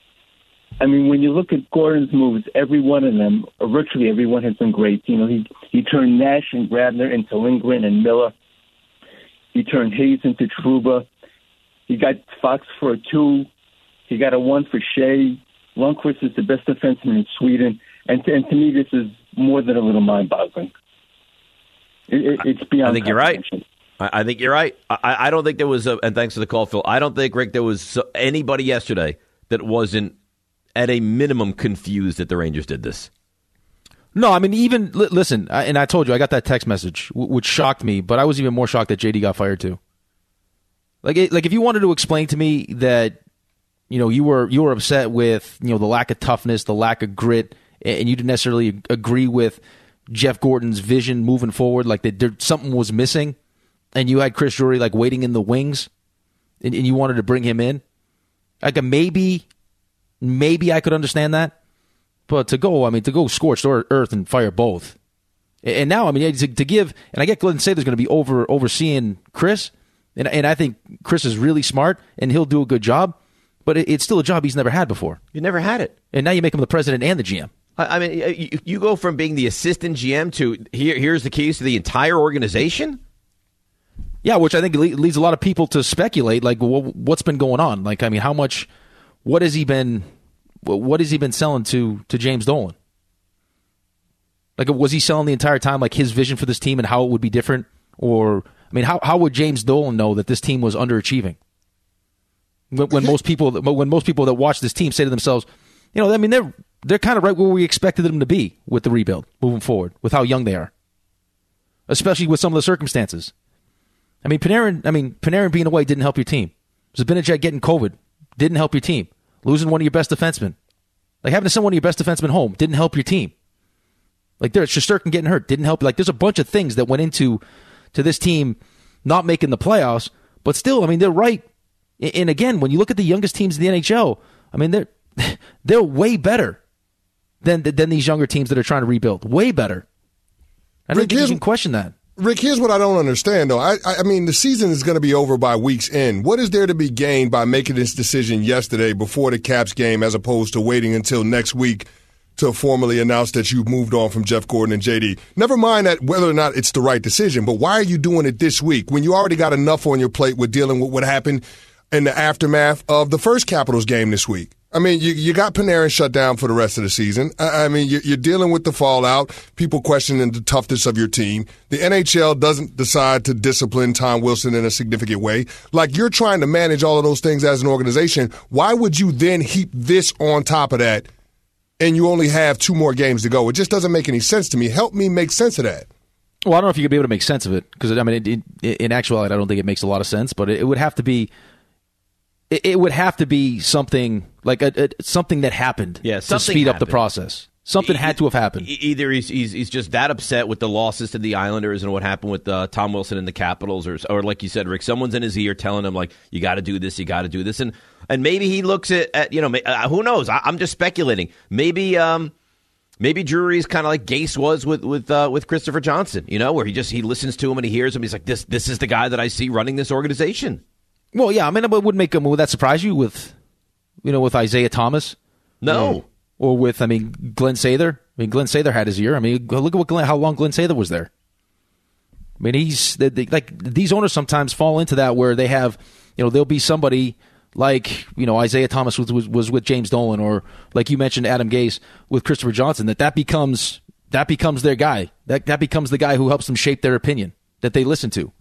I mean, when you look at Gordon's moves, every one of them, or virtually every one, has been great. You know, he, he turned Nash and Grabner into Lindgren and Miller. He turned Hayes into Trouba. He got Fox for a two. He got a one for Shea. Lundqvist is the best defenseman in Sweden. And to, and to me, this is more than a little mind-boggling. It, it, it's beyond I think you're right. comprehension. I, I think you're right. I, I don't think there was, a, and thanks for the call, Phil. I don't think, Rick, there was so- anybody yesterday that wasn't at a minimum confused that the Rangers did this. No, I mean, even, li- listen, I, and I told you, I got that text message, w- which shocked me, but I was even more shocked that J D got fired too. Like, it, like if you wanted to explain to me that, you know, you were you were upset with, you know, the lack of toughness, the lack of grit, and you didn't necessarily agree with Jeff Gordon's vision moving forward, like that there, something was missing, and you had Chris Drury like waiting in the wings, and, and you wanted to bring him in, like a maybe, maybe I could understand that, but to go, I mean, to go scorched earth and fire both, and now, I mean, to, to give, and I get Glenn Sather's going to be over overseeing Chris, and and I think Chris is really smart, and he'll do a good job, but it, it's still a job he's never had before. You never had it. And now you make him the president and the G M. I I mean, you, you go from being the assistant G M to here. Here's the keys to the entire organization. Yeah, which I think le- leads a lot of people to speculate, like, well, what's been going on? Like, I mean, how much, what has he been, what has he been selling to to James Dolan? Like, was he selling the entire time, like, his vision for this team and how it would be different? Or, I mean, how how would James Dolan know that this team was underachieving? When, when most people, when most people that watch this team say to themselves, you know, I mean, they're they're kind of right where we expected them to be with the rebuild moving forward, with how young they are, especially with some of the circumstances. I mean, Panarin. I mean, Panarin being away didn't help your team. Zibanejad getting COVID didn't help your team. Losing one of your best defensemen, like having to send one of your best defensemen home, didn't help your team. Like there's Shesterkin getting hurt didn't help. Like there's a bunch of things that went into to this team not making the playoffs, but still, I mean, they're right. And again, when you look at the youngest teams in the N H L, I mean, they're they're way better than than these younger teams that are trying to rebuild. Way better. I don't Rick, think you can question that. Rick, here's what I don't understand, though. I, I mean, the season is going to be over by week's end. What is there to be gained by making this decision yesterday before the Caps game as opposed to waiting until next week to formally announce that you've moved on from Jeff Gordon and J D? Never mind that whether or not it's the right decision, but why are you doing it this week when you already got enough on your plate with dealing with what happened in the aftermath of the first Capitals game this week? I mean, you, you got Panarin shut down for the rest of the season. I, I mean, you, you're dealing with the fallout, people questioning the toughness of your team. The N H L doesn't decide to discipline Tom Wilson in a significant way. Like, you're trying to manage all of those things as an organization. Why would you then heap this on top of that and you only have two more games to go. It just doesn't make any sense to me. Help me make sense of that. Well, I don't know if you could be able to make sense of it because, I mean, in, in, in actuality, I don't think it makes a lot of sense. But it, it would have to be, it, it would have to be something like a, a, something that happened yeah, to speed happened. up the process. Something had to have happened. Either he's, he's he's just that upset with the losses to the Islanders and what happened with uh, Tom Wilson and the Capitals, or or like you said, Rick, someone's in his ear telling him like, you got to do this, you got to do this, and and maybe he looks at, at you know uh, who knows? I, I'm just speculating. Maybe um maybe Drury's kind of like Gase was with with uh, with Christopher Johnson, you know, where he just he listens to him and he hears him. He's like, this this is the guy that I see running this organization. Well, yeah, I mean, it would make him. Would that surprise you with you know with Isaiah Thomas? No. Or, or with I mean Glenn Sather. I mean, Glenn Sather had his ear. I mean, look at what Glenn, how long Glenn Sather was there. I mean, he's they, they, like these owners sometimes fall into that where they have, you know, there'll be somebody like, you know, Isaiah Thomas was, was, was with James Dolan, or like you mentioned, Adam Gase with Christopher Johnson. That that becomes that becomes their guy. That that becomes the guy who helps them shape their opinion that they listen to.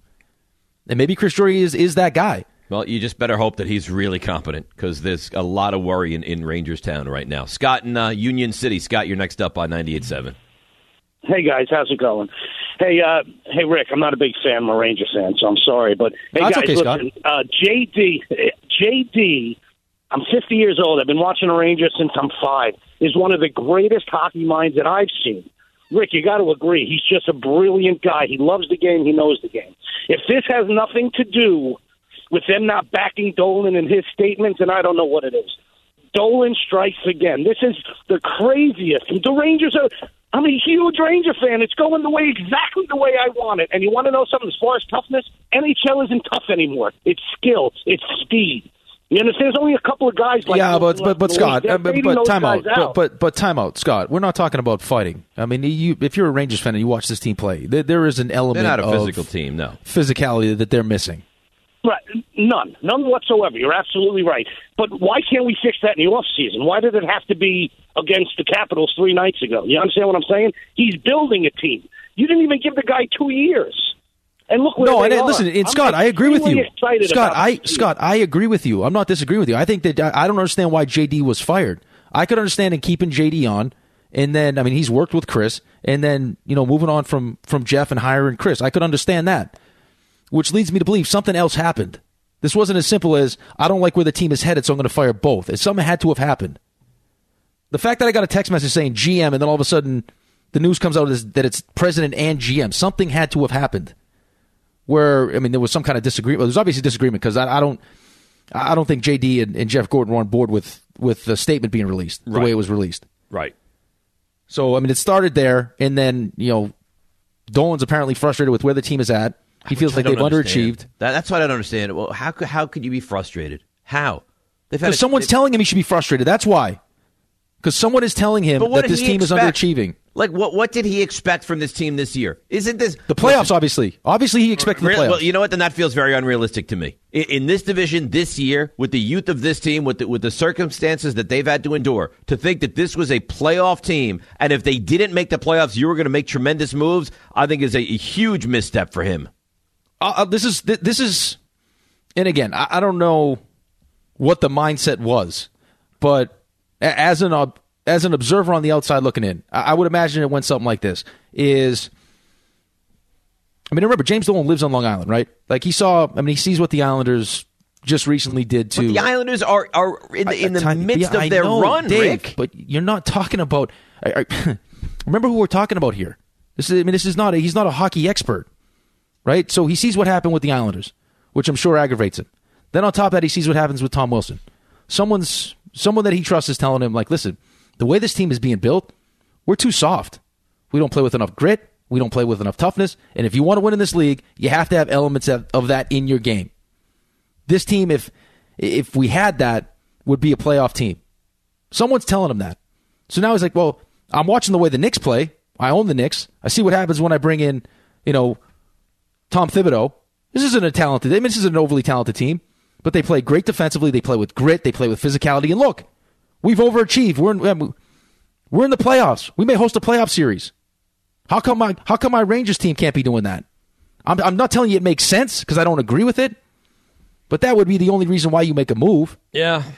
And maybe Chris Drury is is that guy. Well, you just better hope that he's really competent because there's a lot of worry in, in Rangers Town right now. Scott in uh, Union City. Scott, you're next up on ninety-eight point seven. Hey, guys. How's it going? Hey, uh, hey, Rick, I'm not a big fan. I'm a Rangers fan, so I'm sorry. But, hey, That's guys, okay, listen, uh, J D, J D, I'm fifty years old. I've been watching the Rangers since I'm five, is one of the greatest hockey minds that I've seen. Rick, you got to agree. He's just a brilliant guy. He loves the game. He knows the game. If this has nothing to do with them not backing Dolan and his statements, and I don't know what it is. Dolan strikes again. This is the craziest. The Rangers are, I'm a huge Ranger fan. It's going the way exactly the way I want it. And you want to know something as far as toughness? N H L isn't tough anymore. It's skill. It's speed. You understand? There's only a couple of guys like yeah, but but but Scott, uh, but, but time out. out. But, but but time out, Scott. We're not talking about fighting. I mean, you if you're a Rangers fan and you watch this team play, there, there is an element They're not a of physical team, no physicality that they're missing. Right. None. None whatsoever. You're absolutely right. But why can't we fix that in the offseason? Why did it have to be against the Capitals three nights ago? You understand what I'm saying? He's building a team. You didn't even give the guy two years. And look where no, they and are. listen, and I'm Scott, I agree with you. Scott, I this Scott, I agree with you. I'm not disagreeing with you. I think that I don't understand why J D was fired. I could understand in keeping J D on, and then I mean he's worked with Chris, and then you know moving on from from Jeff and hiring Chris. I could understand that, which leads me to believe something else happened. This wasn't as simple as, I don't like where the team is headed, so I'm going to fire both. Something had to have happened. The fact that I got a text message saying G M, and then all of a sudden the news comes out that it's president and G M, something had to have happened. Where, I mean, there was some kind of disagreement. Well, there's obviously disagreement because I, I don't I don't think J D and, and Jeff Gordon were on board with, with the statement being released, the right. way it was released. Right. So, I mean, it started there, and then, you know, Dolan's apparently frustrated with where the team is at. He feels like they've underachieved. That, that's what I don't understand. Well, how could how could you be frustrated? How? Because someone's telling him he should be frustrated. That's why. Because someone is telling him that this team expect? is underachieving. Like, what what did he expect from this team this year? Isn't this the playoffs? listen, obviously, obviously he expected the playoffs. Well, you know what? Then that feels very unrealistic to me. In, in this division this year, with the youth of this team, with the, with the circumstances that they've had to endure, to think that this was a playoff team, and if they didn't make the playoffs, you were going to make tremendous moves, I think is a, a huge misstep for him. Uh, this is this is, and again, I, I don't know what the mindset was, but as an uh, as an observer on the outside looking in, I, I would imagine it went something like this: is I mean, remember James Dolan lives on Long Island, right? Like he saw, I mean, he sees what the Islanders just recently did to but the Islanders are are in the, in the time, midst yeah, of their know, run, Dave, Rick. But you're not talking about. I, I, remember who we're talking about here. This is, I mean, this is not a, he's not a hockey expert. Right? So he sees what happened with the Islanders, which I'm sure aggravates him. Then on top of that, he sees what happens with Tom Wilson. Someone's someone that he trusts is telling him, like, listen, the way this team is being built, we're too soft. We don't play with enough grit. We don't play with enough toughness. And if you want to win in this league, you have to have elements of, of that in your game. This team, if if we had that, would be a playoff team. Someone's telling him that. So now he's like, well, I'm watching the way the Knicks play. I own the Knicks. I see what happens when I bring in, you know, Tom Thibodeau. This isn't a talented, I mean, this isn't an overly talented team, but they play great defensively. They play with grit. They play with physicality. And look, we've overachieved. We're in, we're in the playoffs. We may host a playoff series. How come my how come my Rangers team can't be doing that? I'm I'm not telling you it makes sense because I don't agree with it, but that would be the only reason why you make a move. Yeah.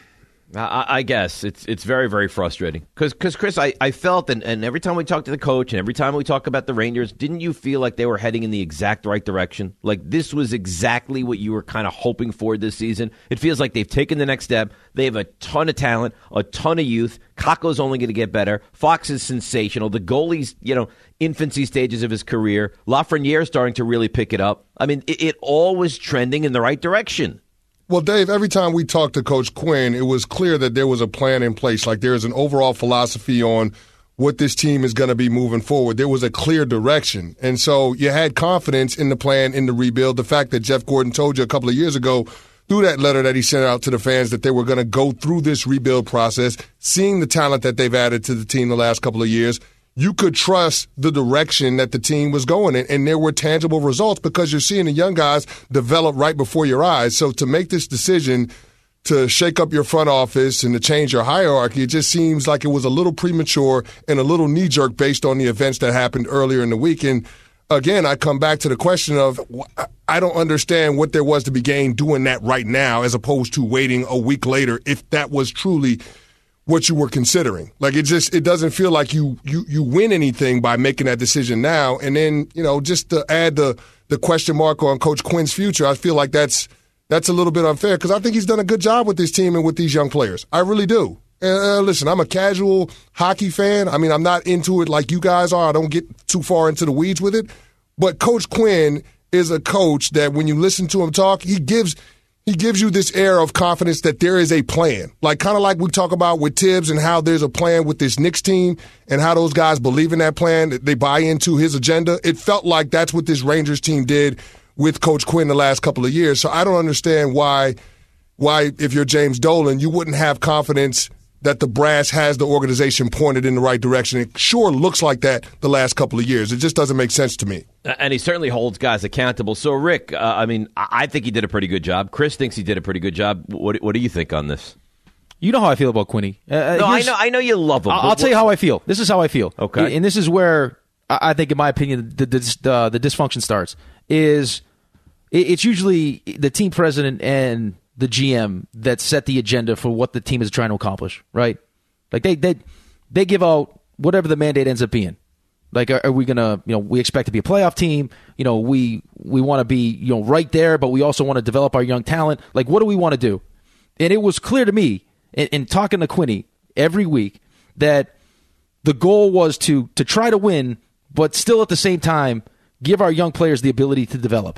I, I guess it's it's very, very frustrating. Because, Chris, I, I felt, and, and every time we talk to the coach and every time we talk about the Rangers, didn't you feel like they were heading in the exact right direction? Like this was exactly what you were kind of hoping for this season? It feels like they've taken the next step. They have a ton of talent, a ton of youth. Kakko's only going to get better. Fox is sensational. The goalie's, you know, infancy stages of his career. Lafreniere is starting to really pick it up. I mean, it, it all was trending in the right direction. Well, Dave, every time we talked to Coach Quinn, it was clear that there was a plan in place. Like there is an overall philosophy on what this team is going to be moving forward. There was a clear direction. And so you had confidence in the plan, in the rebuild. The fact that Jeff Gordon told you a couple of years ago through that letter that he sent out to the fans that they were going to go through this rebuild process, seeing the talent that they've added to the team the last couple of years, you could trust the direction that the team was going in, and there were tangible results because you're seeing the young guys develop right before your eyes. So to make this decision to shake up your front office and to change your hierarchy, it just seems like it was a little premature and a little knee-jerk based on the events that happened earlier in the week. And again, I come back to the question of I don't understand what there was to be gained doing that right now as opposed to waiting a week later if that was truly what you were considering. Like it just it doesn't feel like you you you win anything by making that decision now. And then, you know, just to add the the question mark on Coach Quinn's future, I feel like that's that's a little bit unfair because I think he's done a good job with this team and with these young players. I really do. And uh, listen, I'm a casual hockey fan. I mean, I'm not into it like you guys are. I don't get too far into the weeds with it. But Coach Quinn is a coach that when you listen to him talk, he gives He gives you this air of confidence that there is a plan. Like kind of like we talk about with Tibbs and how there's a plan with this Knicks team and how those guys believe in that plan, they buy into his agenda. It felt like that's what this Rangers team did with Coach Quinn the last couple of years. So I don't understand why, why if you're James Dolan, you wouldn't have confidence that the brass has the organization pointed in the right direction. It sure looks like that the last couple of years. It just doesn't make sense to me. And he certainly holds guys accountable. So, Rick, uh, I mean, I think he did a pretty good job. Chris thinks he did a pretty good job. What, what do you think on this? You know how I feel about Quinny. Uh, no, I know I know you love him. I'll, I'll tell you how I feel. This is how I feel. Okay. And this is where I think, in my opinion, the, the, the, the dysfunction starts. Is it's usually the team president and the G M that set the agenda for what the team is trying to accomplish, right? Like they they they give out whatever the mandate ends up being. Like, are, are we gonna, you know, we expect to be a playoff team. You know, we we want to be, you know, right there, but we also want to develop our young talent. Like, what do we want to do? And it was clear to me in, in talking to Quinny every week that the goal was to to try to win, but still at the same time give our young players the ability to develop.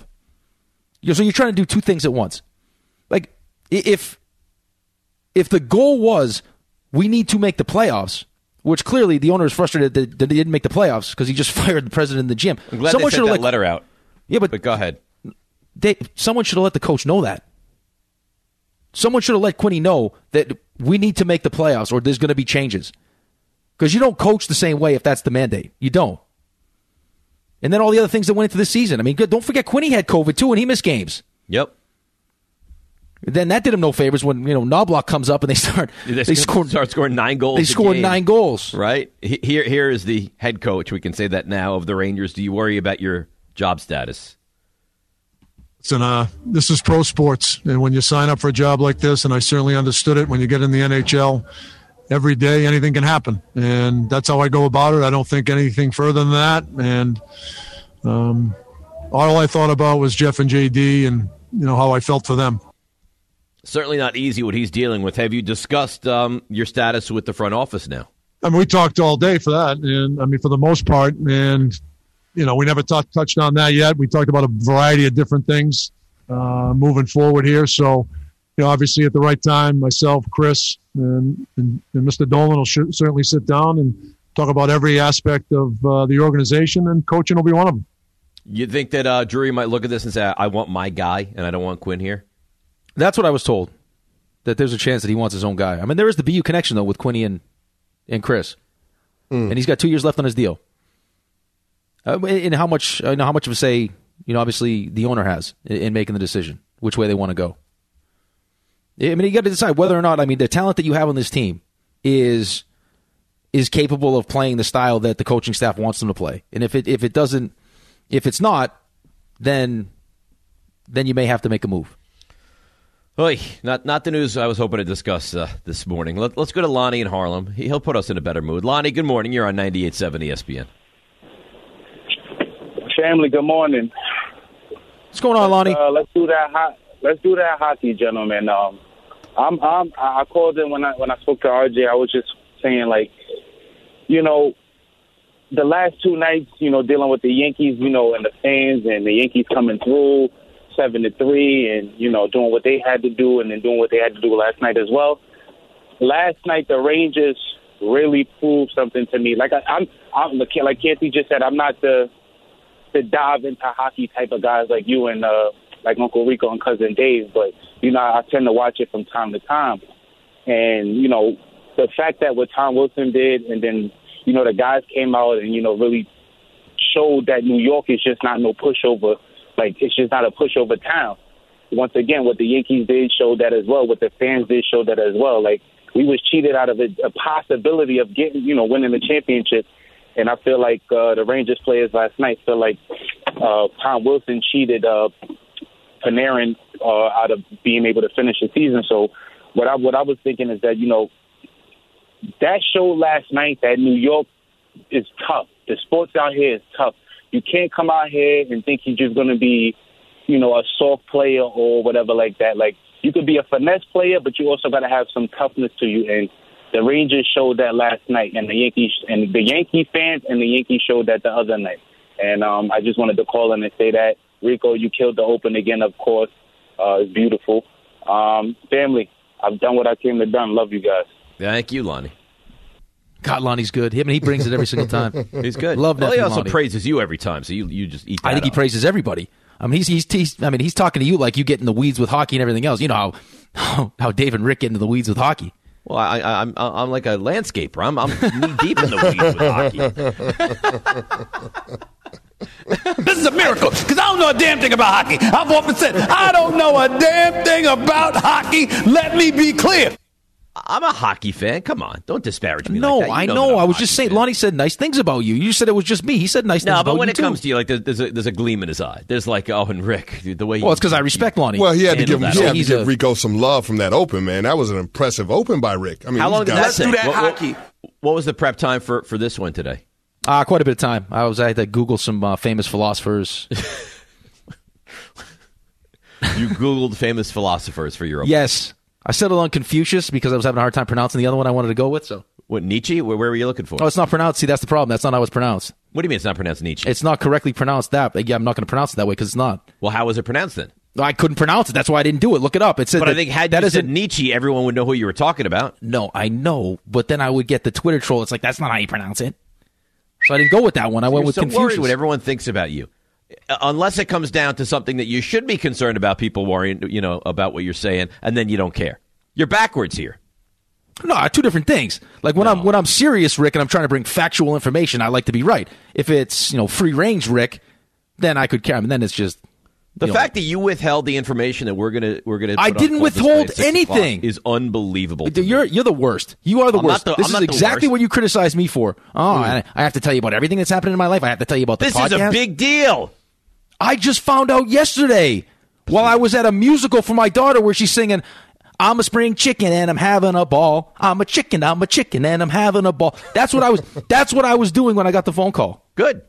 You know, so you're trying to do two things at once. Like, if if the goal was we need to make the playoffs, which clearly the owner is frustrated that, that they didn't make the playoffs because he just fired the president and the G M. I'm glad someone they sent that let, letter out. Yeah, but, but go ahead. They, someone should have let the coach know that. Someone should have let Quinny know that we need to make the playoffs or there's going to be changes. Because you don't coach the same way if that's the mandate. You don't. And then all the other things that went into the season. I mean, don't forget Quinny had COVID too and he missed games. Yep. Then that did him no favors when, you know, Knobloch comes up and they start they, they scored, start scoring nine goals. They scored game, nine goals. Right? Here here is the head coach, we can say that now, of the Rangers. Do you worry about your job status? Listen, uh, this is pro sports, and when you sign up for a job like this, and I certainly understood it when you get in the N H L, every day anything can happen, and that's how I go about it. I don't think anything further than that, and um, all I thought about was Jeff and J D and, you know, how I felt for them. Certainly not easy what he's dealing with. Have you discussed um, your status with the front office now? I mean, we talked all day for that, and I mean, for the most part, and, you know, we never t- touched on that yet. We talked about a variety of different things uh, moving forward here. So, you know, obviously at the right time, myself, Chris, and, and, and Mister Dolan will sh- certainly sit down and talk about every aspect of uh, the organization, and coaching will be one of them. You think that uh, Drury might look at this and say, I want my guy, and I don't want Quinn here? That's what I was told, that there's a chance that he wants his own guy. I mean, there is the B U connection, though, with Quinny and, and Chris. Mm. And he's got two years left on his deal. Uh, and how much I know how much of a say, you know, obviously the owner has in, in making the decision, which way they want to go. I mean, you got to decide whether or not, I mean, the talent that you have on this team is is capable of playing the style that the coaching staff wants them to play. And if it if it doesn't, if it's not, then then you may have to make a move. Oy, not not the news I was hoping to discuss uh, this morning. Let, let's go to Lonnie in Harlem. He, he'll put us in a better mood. Lonnie, good morning. You're on ninety-eight point seven E S P N. Family, good morning. What's going on, Lonnie? Uh, let's do that. Ho- let's do that hockey, gentlemen. Um, I'm, I'm, I called in when I when I spoke to R J. I was just saying, like, you know, the last two nights, you know, dealing with the Yankees, you know, and the fans, and the Yankees coming through seven to three, and you know, doing what they had to do, and then doing what they had to do last night as well. Last night, the Rangers really proved something to me. Like I, I'm, I'm like Canty just said, I'm not the the dive into hockey type of guys like you and uh, like Uncle Rico and Cousin Dave, but you know, I tend to watch it from time to time, and you know, the fact that what Tom Wilson did, and then you know, the guys came out and you know really showed that New York is just not no pushover. Like, it's just not a pushover town. Once again, what the Yankees did showed that as well. What the fans did showed that as well. Like, we was cheated out of a, a possibility of getting, you know, winning the championship. And I feel like uh, the Rangers players last night feel like uh, Tom Wilson cheated uh, Panarin uh, out of being able to finish the season. So what I what I was thinking is that, you know, that showed last night that New York is tough. The sports out here is tough. You can't come out here and think you're just going to be, you know, a soft player or whatever like that. Like, you could be a finesse player, but you also got to have some toughness to you. And the Rangers showed that last night, and the Yankees and the Yankee fans and the Yankees showed that the other night. And um, I just wanted to call in and say that, Rico, you killed the Open again, of course. Uh, it's beautiful. Um, family, I've done what I came to do. Love you guys. Thank you, Lonnie. God, Lonnie's good. Him, he brings it every single time. He's good. Love that. Well, he also Lonnie. praises you every time, so you you just eat that I think he up. praises everybody. I mean, he's, he's he's I mean, he's talking to you like you get in the weeds with hockey and everything else. You know how how, how Dave and Rick get into the weeds with hockey. Well, I, I, I'm I'm like a landscaper. I'm I'm knee deep in the weeds with hockey. This is a miracle, because I don't know a damn thing about hockey. I've often said, I don't know a damn thing about hockey. Let me be clear. I'm a hockey fan. Come on. Don't disparage me No, like that. You I know. know. that I'm I a was hockey just saying, fan. Lonnie said nice things about you. You said it was just me. He said nice No, things about but when you, it comes too. to you, like, there's, there's, a, there's a gleam in his eye. There's like, oh, and Rick, the way Well, it's because I respect Lonnie. Well, he had to give, handled he that. had to He's give a- Rico some love from that Open, man. That was an impressive Open by Rick. I mean, How long he's did got- that take? do that what, what- hockey. What was the prep time for, for this one today? Uh, quite a bit of time. I was I had to Google some uh, famous philosophers. You Googled famous philosophers for your Open. Yes. I settled on Confucius because I was having a hard time pronouncing the other one I wanted to go with. So, What, Nietzsche? Where, where were you looking for? oh, it's not pronounced. See, that's the problem. That's not how it's pronounced. What do you mean it's not pronounced Nietzsche? It's not correctly pronounced. That yeah, I'm not going to pronounce it that way because it's not. Well, how was it pronounced then? I couldn't pronounce it. That's why I didn't do it. Look it up. It said But that, I think had that you is said a- Nietzsche, everyone would know who you were talking about. No, I know, but then I would get the Twitter troll. It's like that's not how you pronounce it. So I didn't go with that one. I went You're with so worried Confucius. what everyone thinks about you. Uh, Unless it comes down to something that you should be concerned about, people worrying, you know, about what you're saying, and then you don't care. You're backwards here. No, two different things. Like when I'm when I'm serious, Rick, and I'm trying to bring factual information, I like to be right. If it's you know free range, Rick, then I could care. I mean, then it's just The you know, fact that you withheld the information that we're gonna we're gonna. I put on didn't full display withhold at six o'clock anything. is unbelievable. to me. You're you're the worst. You are the I'm not worst. the- this I'm is not the exactly worst. what you criticize me for. Oh, I, I have to tell you about everything that's happening in my life. I have to tell you about the This podcast. is a big deal. I just found out yesterday while I was at a musical for my daughter where she's singing, I'm a spring chicken and I'm having a ball. I'm a chicken, I'm a chicken and I'm having a ball. That's what I was that's what I was doing when I got the phone call. Good.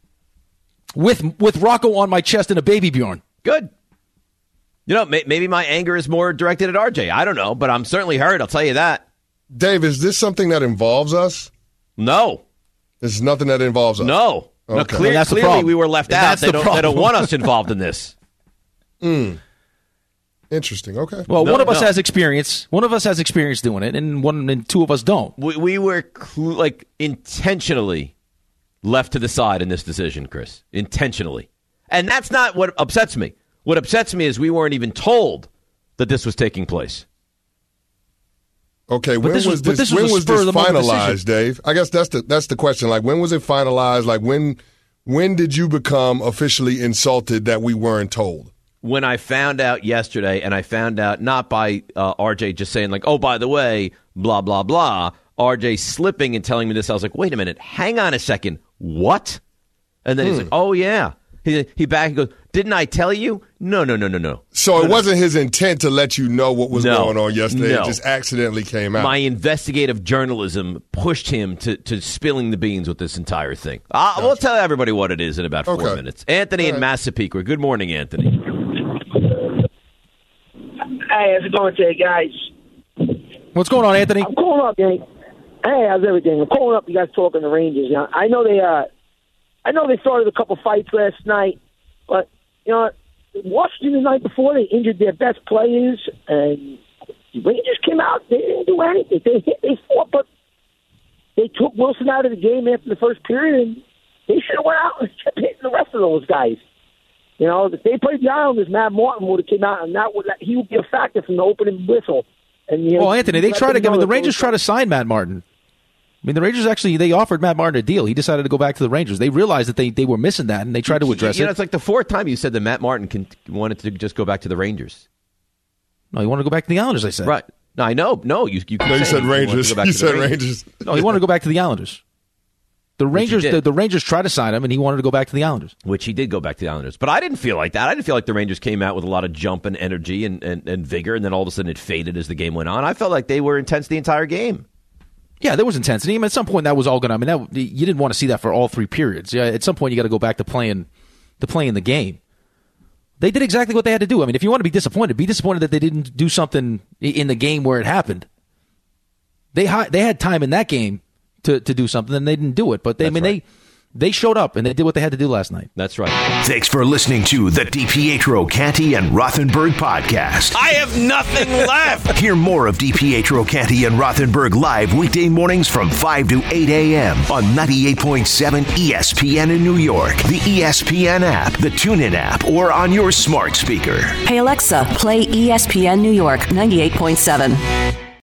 With with Rocco on my chest and a baby Bjorn. Good. You know, may, maybe my anger is more directed at R J. I don't know, but I'm certainly hurt. I'll tell you that. Dave, is this something that involves us? No. This is nothing that involves us. No. No, Okay. clear, Well, that's the clearly problem. we were left And out. that's They the don't, they don't problem. want us involved in this. Mm. Interesting. Okay. Well, No, one of us no. has experience. One of us has experience doing it, and one and two of us don't. We, we were cl- like intentionally left to the side in this decision, Chris. Intentionally. And that's not what upsets me. What upsets me is we weren't even told that this was taking place. Okay, when this was, was- but this, this was when a was spur this of the moment finalized, decision. Dave? I guess that's the that's the question. Like, when was it finalized? Like, when when did you become officially insulted that we weren't told? When I found out yesterday, and I found out not by uh, R J just saying, like, oh, by the way, blah, blah, blah, R J slipping and telling me this, I was like, wait a minute, hang on a second, what? And then he's like, oh, yeah, He, he back and goes, didn't I tell you? No, no, no, no, no. So no, it no. wasn't his intent to let you know what was no, going on yesterday. No. It just accidentally came out. My investigative journalism pushed him to, to spilling the beans with this entire thing. Uh, gotcha. We'll tell everybody what it is in about four okay. minutes. Anthony in right. Massapequa. Good morning, Anthony. Hey, how's it going today, guys? What's going on, Anthony? I'm calling up, gang. Hey, how's everything? I'm calling up. You guys talking the Rangers? You know, I know they, uh, I know they started a couple fights last night, but you know, Washington the night before they injured their best players, and the Rangers came out. They didn't do anything. They hit, they fought, but they took Wilson out of the game after the first period, and they should have went out and kept hitting the rest of those guys. You know, if they played the Islanders, Matt Martin would have came out, and that would he would be a factor from the opening whistle. And you know, well, Anthony, they tried to. I mean, the Rangers tried to sign Matt Martin. I mean, the Rangers actually, they offered Matt Martin a deal. He decided to go back to the Rangers. They realized that they, they were missing that, and they tried to address you know, it. It's like the fourth time you said that Matt Martin can, wanted to just go back to the Rangers. No, he wanted to go back to the Islanders, I said. Right. No, I know. No, you, you, no, you said Rangers. You said Rangers. Rangers. No, he wanted to go back to the Islanders. The Rangers the, the Rangers tried to sign him, and he wanted to go back to the Islanders. Which he did go back to the Islanders. But I didn't feel like that. I didn't feel like the Rangers came out with a lot of jump and energy and, and, and vigor, and then all of a sudden it faded as the game went on. I felt like they were intense the entire game. Yeah, there was intensity. I mean, at some point that was all going to. I mean, that, you didn't want to see that for all three periods. Yeah, at some point you got to go back to playing, to playing the game. They did exactly what they had to do. I mean, if you want to be disappointed, be disappointed that they didn't do something in the game where it happened. They they had time in that game to, to do something, and they didn't do it. But they, I mean, right. they. They showed up, and they did what they had to do last night. That's right. Thanks for listening to the DiPietro, Canty, and Rothenberg podcast. I have nothing left. Hear more of DiPietro, Canty, and Rothenberg live weekday mornings from five to eight a.m. on ninety-eight point seven E S P N in New York, the E S P N app, the TuneIn app, or on your smart speaker. Hey, Alexa, play E S P N New York ninety-eight point seven.